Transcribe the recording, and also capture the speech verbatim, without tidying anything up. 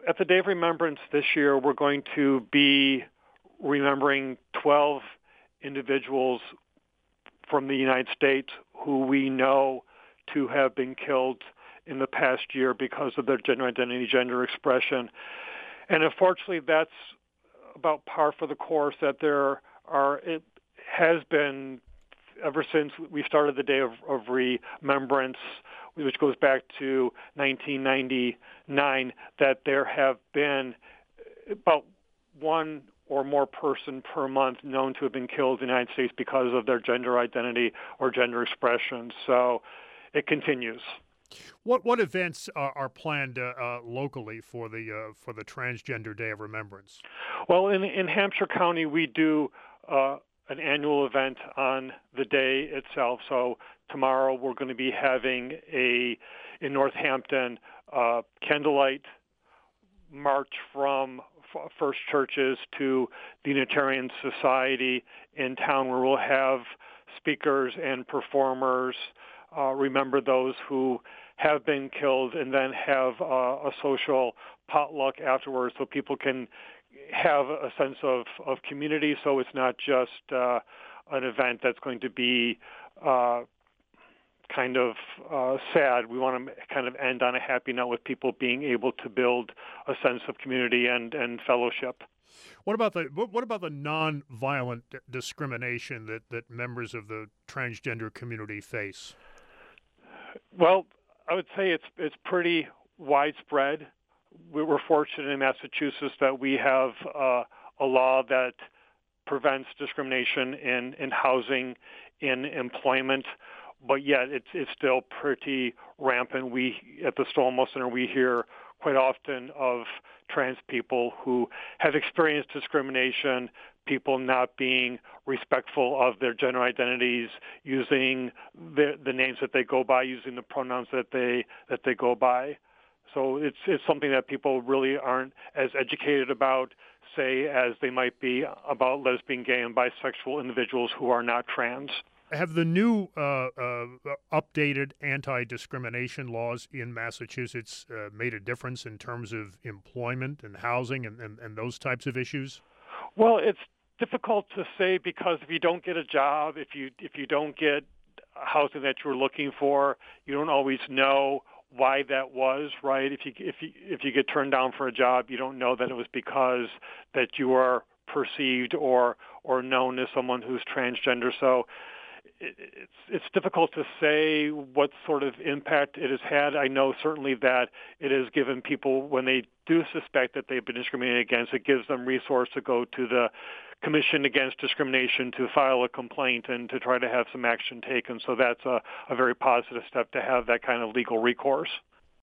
at the Day of Remembrance this year, we're going to be remembering twelve individuals from the United States who we know to have been killed in the past year because of their gender identity, gender expression. And unfortunately, that's about par for the course, that there are, it has been, ever since we started the Day of, of Remembrance, which goes back to nineteen ninety-nine, that there have been about one or more person per month known to have been killed in the United States because of their gender identity or gender expression. So it continues. What what events are, are planned uh, uh, locally for the uh, for the Transgender Day of Remembrance? Well, in in Hampshire County, we do uh, an annual event on the day itself. So tomorrow we're going to be having a in Northampton uh, candlelight march from f- First Churches to the Unitarian Society in town, where we'll have speakers and performers uh, remember those who have been killed, and then have uh, a social potluck afterwards, so people can have a sense of, of community. So it's not just uh, an event that's going to be uh, kind of uh, sad. We want to kind of end on a happy note with people being able to build a sense of community and, and fellowship. What about the what about the non-violent d- discrimination that, that members of the transgender community face? Well, I would say it's it's pretty widespread. We We're fortunate in Massachusetts that we have uh, a law that prevents discrimination in, in housing, in employment, but yet it's it's still pretty rampant. We at the Stonewall Center we hear quite often of trans people who have experienced discrimination, people not being respectful of their gender identities, using the, the names that they go by, using the pronouns that they that they go by. So it's it's something that people really aren't as educated about, say, as they might be about lesbian, gay, and bisexual individuals who are not trans. Have the new uh, uh, updated anti-discrimination laws in Massachusetts uh, made a difference in terms of employment and housing and, and, and those types of issues? Well, it's difficult to say, because if you don't get a job, if you if you don't get housing that you're looking for, you don't always know why that was, right? If you if you if you get turned down for a job, you don't know that it was because that you are perceived or or known as someone who's transgender. So it's it's difficult to say what sort of impact it has had. I know certainly that it has given people, when they do suspect that they've been discriminated against, it gives them resource to go to the Commission Against Discrimination to file a complaint and to try to have some action taken. So that's a, a very positive step, to have that kind of legal recourse.